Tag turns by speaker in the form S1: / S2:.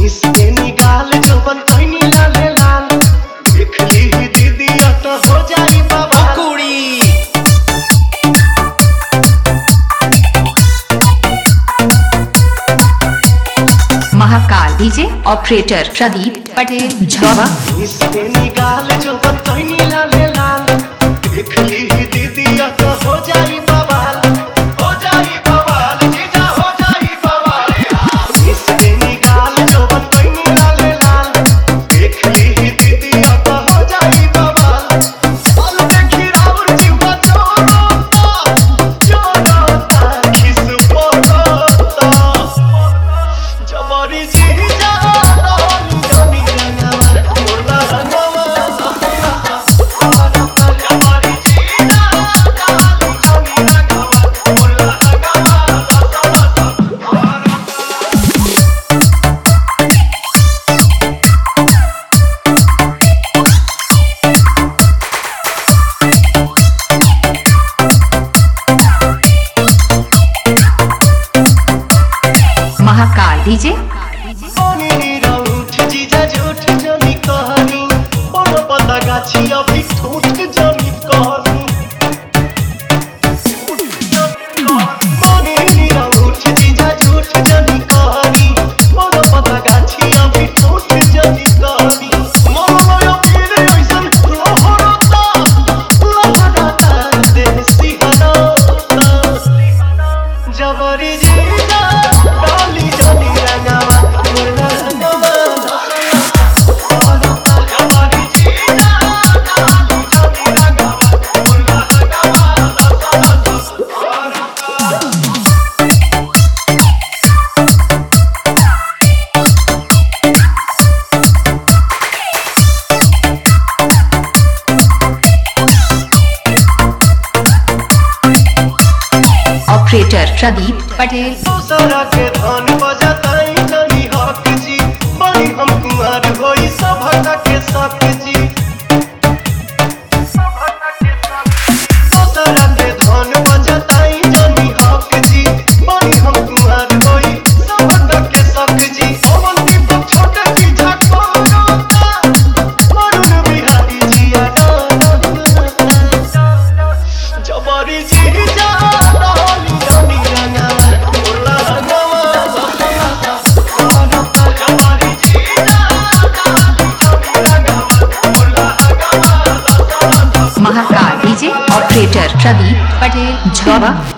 S1: इसके निकाल जो बनतैनी लाले लाल देख ली दीदी तो हो जाई बाबा कुड़ी।
S2: महाकाल डीजे ऑपरेटर प्रदीप पटेल झावा।
S1: इसके निकाल जो बनतैनी लाले लाल देख ली दीदी तो हो जाई बवाल हो जाई बवाल जीजा हो जाई बवाल। इसके निकाल जो बनतैनी लाले लाल देख ली दीदी तो हो जाई बवाल। और देखी राउर जीवा चोरोता खिस पोरोता जबरी जीजा रानी रंगवा मोला रंगवा
S2: महाकाल डीजे
S1: जीजा झूठ जमी कहानी बोलो पता गाछी अभी ठूठ जमी कहानी जीजा झूठ जमी कहानी बोलो पता गाछी अभी ठूठ जमी कहानी मोलो पीर ऐसन लोहरता लोहरता देसी हनता जबरी जीजा डाली डाली रंगवा मोला रंगवा
S2: ऑपरेटर प्रदीप पटेल।
S1: दूसरा के धन बजाताई नहीं हक जी बड़ी हम कुमार होई सभा के सक जी। दूसरा के धन बजाताई नहीं हक जी बड़ी हम कुमार होई सभा के सक जी। पवन दीपक छोटे जी झटको रोता वरुण बिहारी जी जबरी जी जा
S2: महाकाल डीजे ऑपरेटर प्रदीप पटेल झावा।